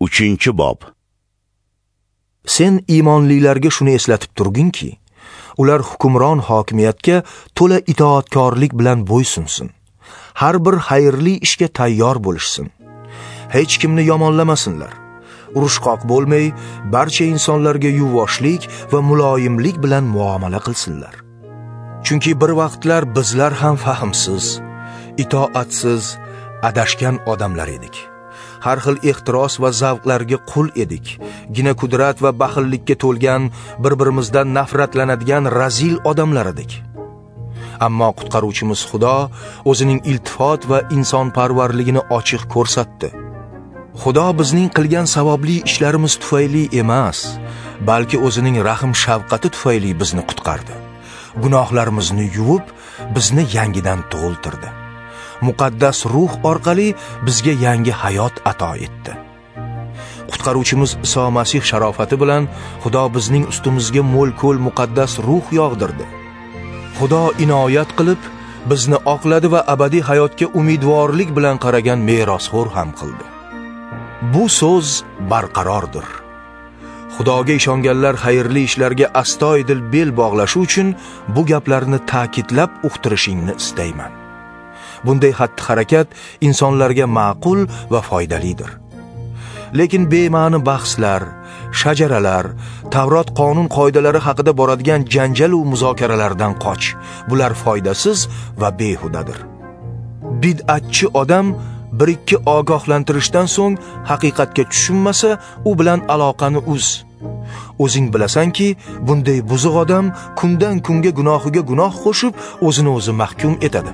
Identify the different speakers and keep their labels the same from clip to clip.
Speaker 1: 3-bob.
Speaker 2: Sen iymonlilarga shuni eslatib turginki, ular hukmron hokimiyatga to'la itoatkorlik bilan bo'ysunsin. Har bir xayrli ishga tayyor bo'lishsin. Hech kimni yomonlamasinlar. Urushqoq bo'lmay, barcha insonlarga yuvoshlik va muloyimlik bilan muomala qilsinlar. Chunki bir vaqtlar bizlar ham fahmsiz, itoatsiz, adashgan odamlar edik. Har xil ehtiros va zavqlarga qul edik. Gina qudrat va baxillikka to'lgan, bir-birimizdan nafratlanadigan razil odamlar edik. Ammo qutqaruvchimiz Xudo o'zining iltifot va insonparvarligini ochiq ko'rsatdi. Xudo bizning qilgan savobli ishlarimiz tufayli emas, balki o'zining rahm shafqati tufayli bizni qutqardi. Gunohlarimizni yuvib, bizni yangidan tug'iltirdi. Muqaddas ruh orqali bizga yangi hayot ato etdi. Qutqaruvchimiz Iso Masih sharofati bilan Xudo bizning ustimizga mo'l-ko'l muqaddas ruh yog'dirdi. Xudo inoyat qilib bizni oqladi va abadiy hayotga umidvorlik bilan qaragan merosxo'r ham qildi. Bu so'z barqarordir. Xudoga ishonganlar xayrli ishlarga astoydil bel bog'lashi uchun bu gaplarni ta'kidlab uqtirishingni istayman. Bunday xatti-harakat insonlarga ma'qul va foydalidir. Lekin bema'ni bahslar, shajaralar, Tavrot qonun qoidalari haqida boradigan janjal va muzokaralardan qoch. Bular foydasiz va behudadir. Bid'atchi odam bir-ikki ogohlantirishdan so'ng haqiqatga tushunmasa, u bilan aloqani uz. O'zing bilasanki, bunday buzuq odam kundan kunga gunohiga gunoh qo'shib, o'zini o'zi mahkum etadi.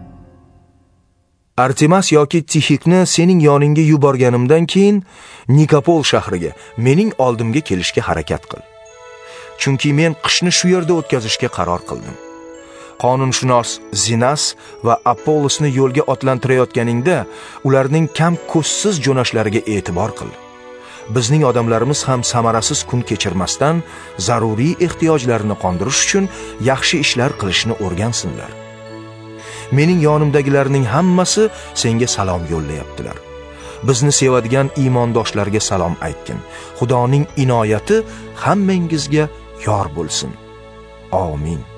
Speaker 2: Artemas yoki Tixikni sening yoningga yuborganimdan keyin Nikopol shahriga, mening oldimga kelishga harakat qil. Chunki men qishni shu yerda o'tkazishga qaror qildim. Qonunshunos Zinas va Apollosni yo'lga otlantirayotganingda ularning kam ko'zsiz jo'nashlariga e'tibor qil. Bizning odamlarimiz ham samarasiz kun kechirmasdan zaruriy ehtiyojlarini qondirish uchun yaxshi ishlar qilishni o'rgansinlar. Mening yonimdagilarning hammasi senga salom yo'llayaptilar. Bizni sevadigan iymondoshlarga salom aytgin. Xudoning inoyati hammangizga yor bo'lsin. Amin.